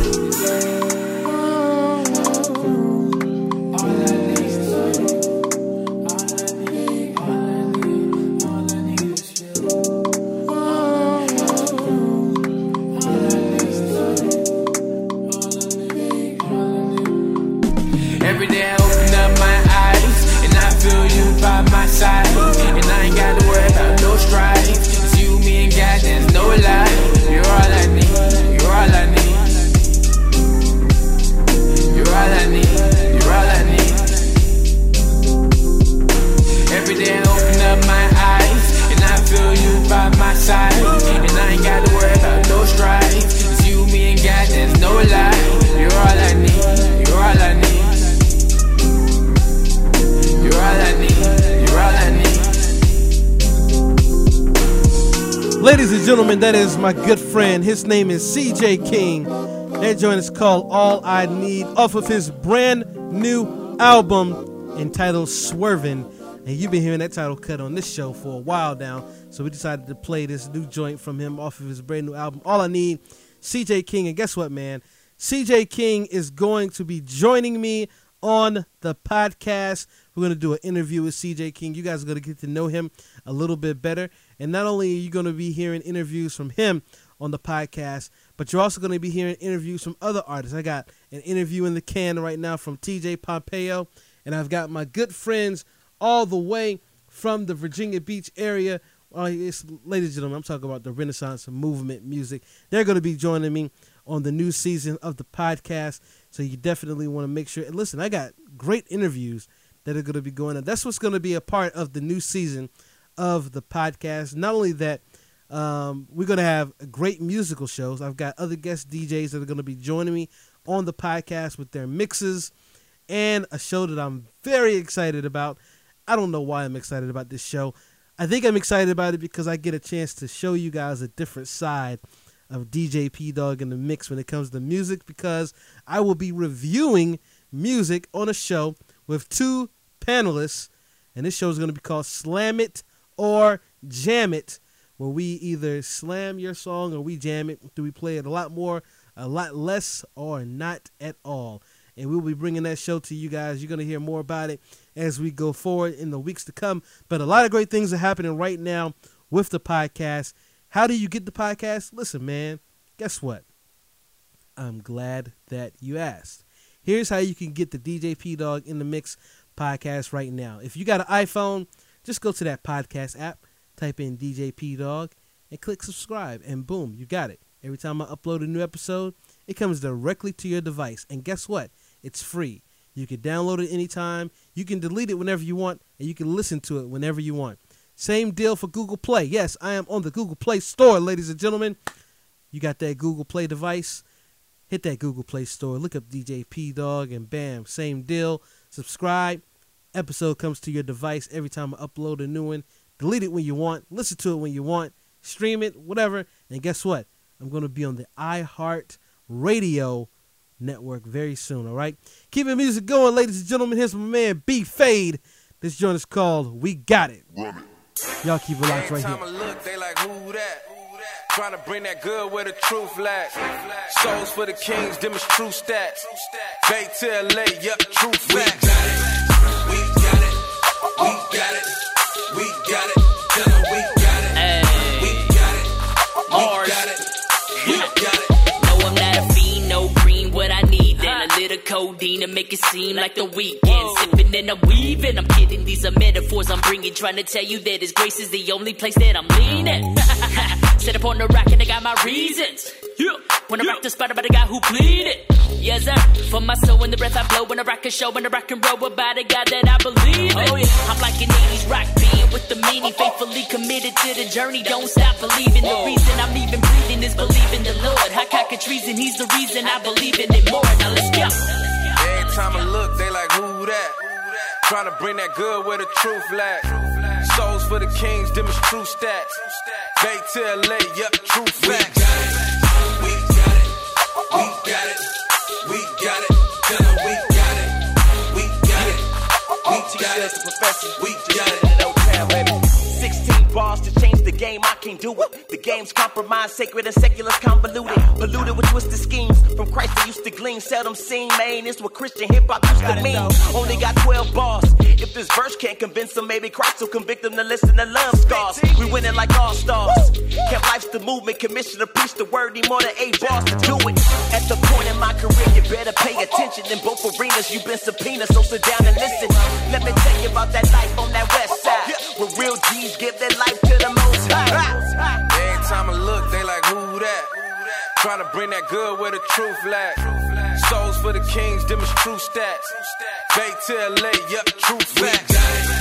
Speaker 9: Every day I open up my eyes, and I feel you by my side. And I ain't got to worry about no strife. It's you, me, and God, there's no lie. You're all I need, you're all I need. You're all I need, you're all I need. Every day I open up my eyes, and I feel you by my side. And I ain't got to worry about no strife. It's you, me, and God, there's no lie. You're all I need, you're all I need. You're all I need, you're all I need.
Speaker 3: Ladies and gentlemen, that is my good friend. His name is CJ King. That joint is called All I Need off of his brand new album entitled Swervin'. And you've been hearing that title cut on this show for a while now. So we decided to play this new joint from him off of his brand new album, All I Need, CJ King. And guess what, man? CJ King is going to be joining me on the podcast. We're going to do an interview with CJ King. You guys are going to get to know him a little bit better. And not only are you going to be hearing interviews from him on the podcast, but you're also going to be hearing interviews from other artists. I got an interview in the can right now from TJ Pompeo, and I've got my good friends all the way from the Virginia Beach area. Ladies and gentlemen, I'm talking about the Renaissance Movement Music. They're going to be joining me on the new season of the podcast, so you definitely want to make sure. And listen, I got great interviews that are going to be going on. That's what's going to be a part of the new season of the podcast. Not only that, we're going to have great musical shows. I've got other guest DJs that are going to be joining me on the podcast with their mixes, and a show that I'm very excited about. I don't know why I'm excited about this show. I think I'm excited about it because I get a chance to show you guys a different side of DJ P Dog in the mix when it comes to music, because I will be reviewing music on a show with two panelists, and this show is going to be called Slam It or Jam It, where we either slam your song or we jam it. Do we play it a lot more, a lot less, or not at all? And we'll be bringing that show to you guys. You're going to hear more about it as we go forward in the weeks to come. But a lot of great things are happening right now with the podcast. How do you get the podcast? Listen, man, guess what? I'm glad that you asked. Here's how you can get the DJ P Dog in the Mix podcast right now. If you got an iPhone, just go to that podcast app, type in DJ P Dog, and click subscribe, and boom, you got it. Every time I upload a new episode, it comes directly to your device. And guess what? It's free. You can download it anytime. You can delete it whenever you want, and you can listen to it whenever you want. Same deal for Google Play. Yes, I am on the Google Play Store, ladies and gentlemen. You got that Google Play device? Hit that Google Play Store. Look up DJ P Dog, and bam, same deal. Subscribe. Episode comes to your device every time I upload a new one. Delete it when you want. Listen to it when you want. Stream it, whatever. And guess what? I'm going to be on the iHeart Radio Network very soon, all right? Keeping music going, ladies and gentlemen. Here's my man, B Fade. This joint is called We Got It. Y'all keep it locked right here.
Speaker 4: Every time I look, they like, who that? Trying to bring that good where the truth lack. Souls for the kings, them is true stats. Bay to LA, yup, true facts. We got it. We got it. We got it. Tell them we got it. We got it. We got it. We got it.
Speaker 1: No, I'm not a fiend, no green, what I need. Then a little codeine to make it seem like the weekend. Sipping and I'm weaving, I'm kidding, these are metaphors I'm bringing. Trying to tell you that His grace is the only place that I'm leaning. Sit up on the rack and I got my reasons. When I rock the spot about a guy who pleaded. Yes, sir. For my soul and the breath I blow when I rock a show and I rock and roll about a God that I believe in. Oh, yeah. I'm like an 80s rock band with the meaning. Faithfully committed to the journey. Don't stop believing. The reason I'm even breathing is believing the Lord. High cock of treason, He's the reason I believe in it more. Now let's go.
Speaker 4: Every time I look, they like, who that? Trying to bring that good where the truth lack. Souls for the kings, them is true stats. Bay to LA, yup, true facts. We got it. We got it. We got it. Tell them we got it. We got it. We got it. We got it.
Speaker 8: No town, baby. 16 bars to change the game, I can't do it. The game's compromised, sacred and secular's convoluted. Polluted with twisted schemes. From Christ I used to glean, seldom seen. Man, it's what Christian hip-hop used to mean. Only got 12 bars. If this verse can't convince them, maybe Christ will convict them to listen to love scars. We winning like all-stars. Kept life's the movement, commissioned to preach the word. Need more than 8 bars to do it. At the point in my career, you better pay attention. In both arenas, you've been subpoenaed, so sit down and listen. Let me tell you about that life on that west side. Where real G's give their life to the most high.
Speaker 4: Every time I look, they like, who that? Trying to bring that good where the truth lack. Souls for the kings, them is true stats. Bay to LA, yup, true facts.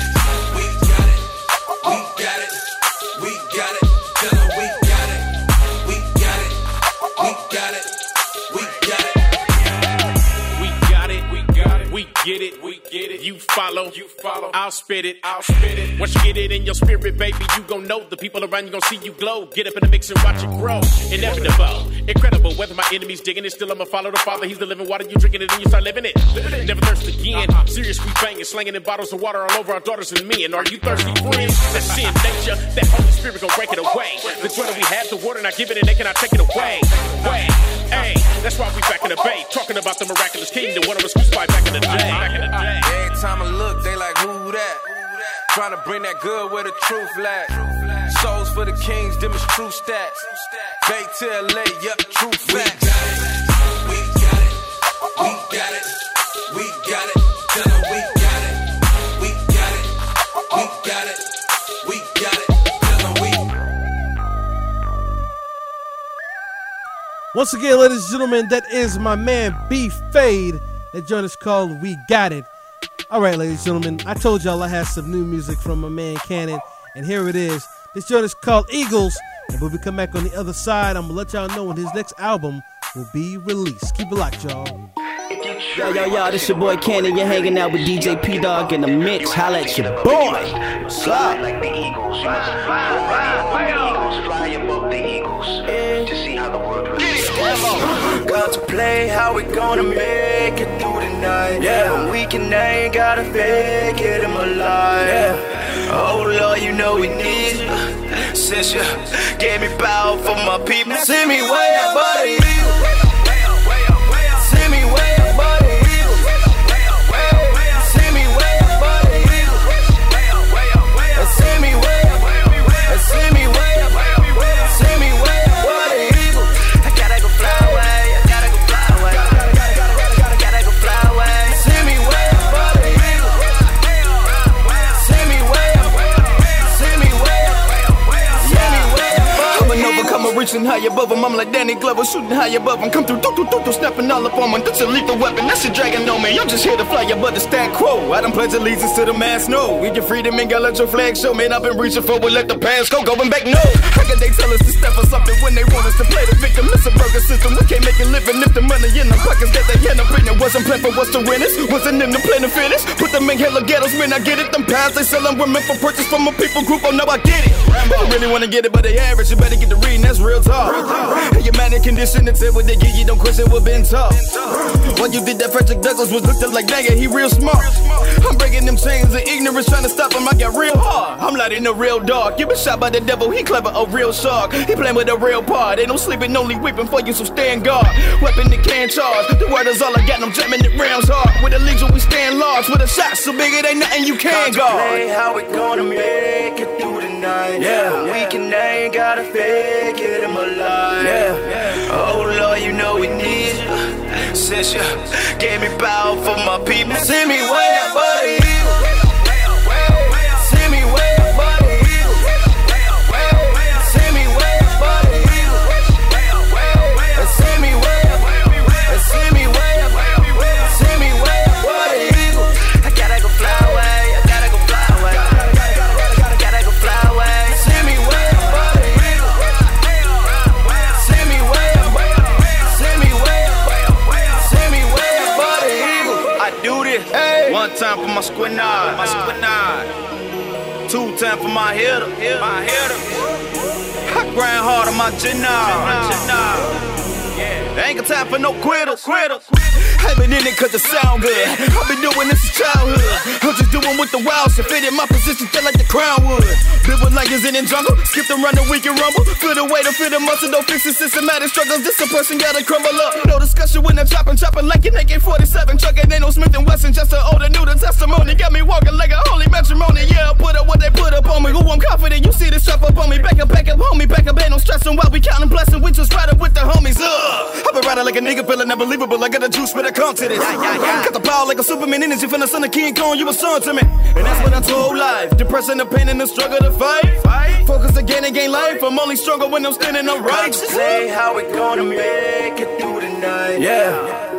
Speaker 4: We got it. We got it. We got it. Tell them we got it. We got it. We got it. We got it.
Speaker 23: We got it. We got it. We get it. We get it. You follow. I'll spit it. Once you get it in your spirit, baby, you gon' know the people around you gon' see you glow. Get up in the mix and watch it grow. Inevitable, incredible. Whether my enemies digging it, still I'ma follow the Father. He's the living water. You drinking it and you start living it. Never thirst again. Serious, we banging, slanging in bottles of water all over our daughters and me. And are you thirsty, friends? That sin nature, that Holy Spirit gon' break it away. The joy that we have, the water not give it, and they cannot take it away. Hey, that's why we back in the Bay, talking about the miraculous kingdom. One of us crucified back in the day.
Speaker 4: Every time I look, they like, who that? Trying to bring that good where the truth lack. Souls for the kings, them is true stats. Bay to LA, yup, true facts. We got it. We got it. We got it. Tell them we got it. We got it. We got it. We got it. Tell them we.
Speaker 3: Once again, ladies and gentlemen, that is my man B Fade. That joint is called We Got It. All right, ladies and gentlemen, I told y'all I had some new music from my man Cannon, and here it is. This joint is called Eagles, and when we come back on the other side, I'm going to let y'all know when his next album will be released. Keep it locked, y'all.
Speaker 8: If you
Speaker 5: Yo, this your boy Cannon. You're hanging out with DJ P Dog in the mix. Holla at your boy. What's up?
Speaker 7: Like the Eagles, you must fly above the Eagles to see how the world really is.
Speaker 2: Contemplate how we gonna make it through the night. Yeah, when we can ain't gotta fake it in my life. Yeah. Oh Lord, you know we need you. Since you gave me power for my people, see me way above the Eagles. See me way above the Eagles. See me way above the Eagles. See me way above. See me way above. See me way above the Eagles. I gotta go fly away. I gotta go fly away. Gotta go fly away. See me way above the Eagles. See me way above. See me way above. See me way above. I'm an overcomer, reaching high above him. I'm like Danny Glover, shooting high above him. Come through, snapping all up on me. That's a lethal weapon. That's a dragon on me. I'm just here to fly above the stat quo. I done pledge allegiance to the mass. No, we get freedom and gotta let your flag show. Man, I've been reaching for. We let the past go. Going back, no. How can they tell us to step for something when they want us to play the victim? It's a burger system. We can't make a living if the money in the pockets that they end up in. It wasn't planned for us to win it. Wasn't in the plan to finish. Put them in hella ghettos, man. I get it. Them pounds they sellin' women for purchase from a people group. Oh no, I get it. They don't really wanna get it, but they average. You better get the reading. That's real talk. Hey, your man in condition to tell what they give you. Don't question what been taught. When you did that, Frederick Douglass was looked up like dang it, he real smart. I'm breaking them chains of ignorance, trying to stop him. I got real hard. I'm lighting the real dark. You been shot by the devil, he clever, a real shark. He playing with a real part. Ain't no sleeping, only weeping for you, so stand guard. Weapon that can't charge. The word is all I got, I'm jamming it rounds hard. With a legion, we stand large. With a shot so big, it ain't nothing you can't guard. Contemplate how we gonna make it through the night. Yeah, we can ain't gotta fake it in my life. Yeah, oh Lord, you know we need you. Since you gave me power for my people, see me way above the Eagles. See me way above the Eagles. See me way above the Eagles. See me way above. See me way above. See me way above the Eagles. I gotta go fly away. I gotta go fly away. Gotta go fly away. See me way above the Eagles. See me way above. See me way above. See me way above the Eagles. I do this. Hey. One time for my squinard. My squinard. Two time for my hitter. My hitter. I grind hard on my Jannar. Yeah. Ain't got time for no quitters. I've been in it cause it sound good. I've been doing this since childhood. I'm just doing with the wild shit. Fit in my position, feel like the crown would. Live with like it's in jungle. Skip them run the weekend rumble. Feel the way to feel the muscle. Don't fix the systematic struggles. This a person gotta crumble up. No discussion when I'm chopping like an AK-47. Trucking ain't no Smith & Wesson. Just an older new testimony. Got me walking like a holy matrimony. Yeah, I put up what they put up on me. Who I'm confident. You see this strap up on me. Back up, homie. Back up, ain't no stressing while we counting blessing. We just ride up with the homies. I've been riding like a nigga, feeling unbelievable. I got the juice, but I come to this. Got the power like a Superman energy from the son of King Kong. You a son to me, and that's what I told life. Depression, the pain, and the struggle to fight. Focus again and gain life. I'm only stronger when I'm standing upright. Say how we gonna make it through the night. Yeah.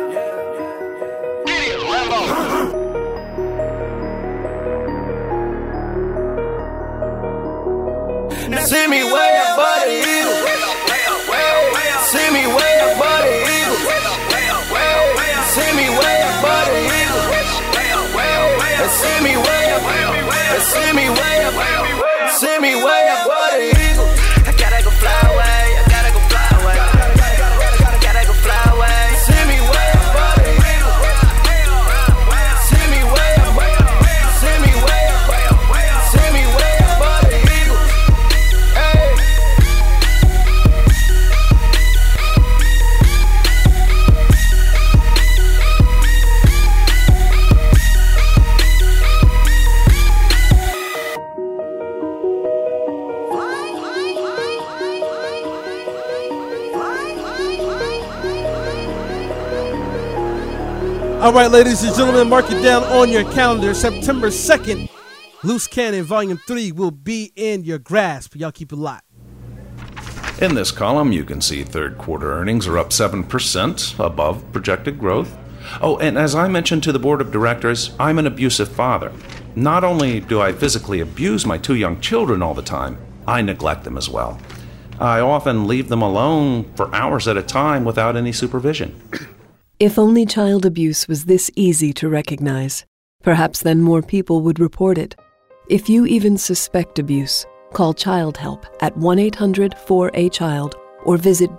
Speaker 2: Now see me way above the Eagles. See me way above the Eagles. See me way above the Eagles. See me way above. See me way above. See me way above the Eagles. I gotta go fly away. I gotta go fly away. Gotta go fly away. See me way above the Eagles. See me way above. See me way above. See me way above the Eagles. Hey.
Speaker 3: All right, ladies and gentlemen, mark it down on your calendar. September 2nd, Loose Cannon Volume 3 will be in your grasp. Y'all keep it locked.
Speaker 10: In this column, you can see third quarter earnings are up 7% above projected growth. Oh, and as I mentioned to the board of directors, I'm an abusive father. Not only do I physically abuse my 2 young children all the time, I neglect them as well. I often leave them alone for hours at a time without any supervision.
Speaker 11: If only child abuse was this easy to recognize, perhaps then more people would report it. If you even suspect abuse, call Child Help at 1-800-4A-CHILD or visit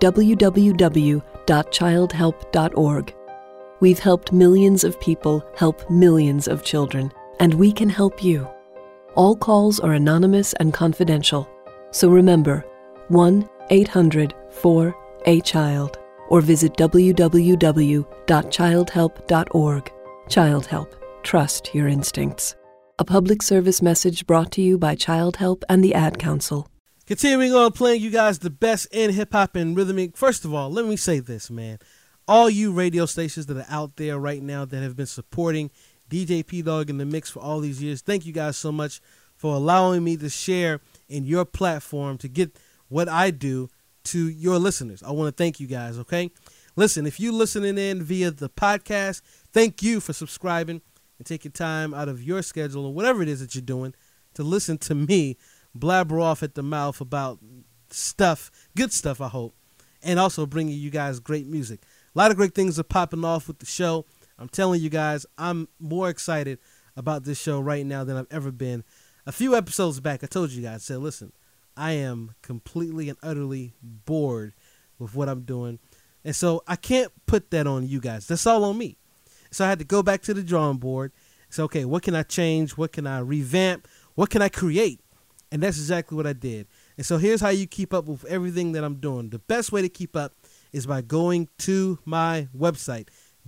Speaker 11: www.childhelp.org. We've helped millions of people help millions of children, and we can help you. All calls are anonymous and confidential, so remember, 1-800-4A-CHILD or visit www.childhelp.org. Child Help. Trust your instincts. A public service message brought to you by Child Help and the Ad Council.
Speaker 3: Continuing on playing you guys the best in hip-hop and rhythmic. First of all, let me say this, man. All you radio stations that are out there right now that have been supporting DJ P-Dog in the mix for all these years, thank you guys so much for allowing me to share in your platform to get what I do to your listeners. I want to thank you guys, okay? Listen, if you're listening in via the podcast, thank you for subscribing and taking time out of your schedule or whatever it is that you're doing to listen to me blabber off at the mouth about stuff, good stuff, I hope, and also bringing you guys great music. A lot of great things are popping off with the show. I'm telling you guys, I'm more excited about this show right now than I've ever been. A few episodes back, I told you guys, I said, listen, I am completely and utterly bored with what I'm doing. And so I can't put that on you guys. That's all on me. So I had to go back to the drawing board. So, okay, what can I change? What can I revamp? What can I create? And that's exactly what I did. And so here's how you keep up with everything that I'm doing. The best way to keep up is by going to my website,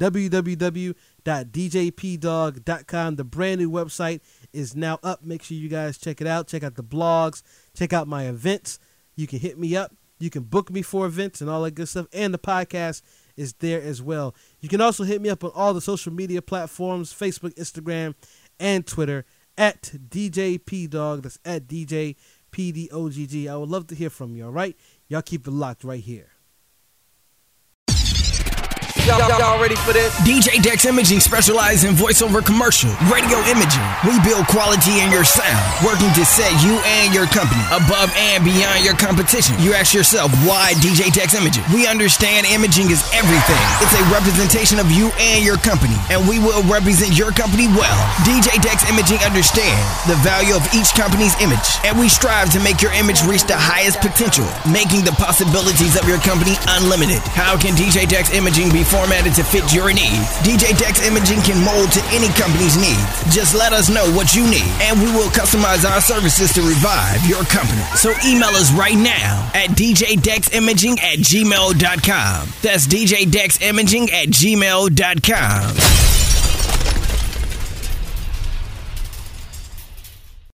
Speaker 3: www.djpdog.com. The brand new website is now up. Make sure you guys check it out. Check out the blogs. Check out my events. You can hit me up. You can book me for events and all that good stuff. And the podcast is there as well. You can also hit me up on all the social media platforms, Facebook, Instagram, and Twitter at DJ P-Dog. That's at DJ PDOGG. I would love to hear from you, all right? Y'all keep it locked right here.
Speaker 12: Y'all ready for this? DJ Dex Imaging specializes in voiceover commercial, radio imaging. We build quality in your sound, working to set you and your company above and beyond your competition. You ask yourself, why DJ Dex Imaging? We understand imaging is everything. It's a representation of you and your company, and we will represent your company well. DJ Dex Imaging understands the value of each company's image, and we strive to make your image reach the highest potential, making the possibilities of your company unlimited. How can DJ Dex Imaging be formatted to fit your needs? DJ Dex Imaging can mold to any company's needs. Just let us know what you need, and we will customize our services to revive your company. So email us right now at djdeximaging@gmail.com. That's djdeximaging@gmail.com.